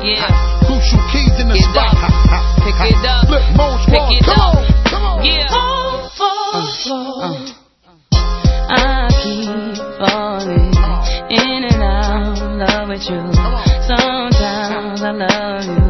Crucial keys in the spot. Pick it up. Flip mode squad. Come on. Yeah. I keep falling in and out of love with you. Sometimes I love you.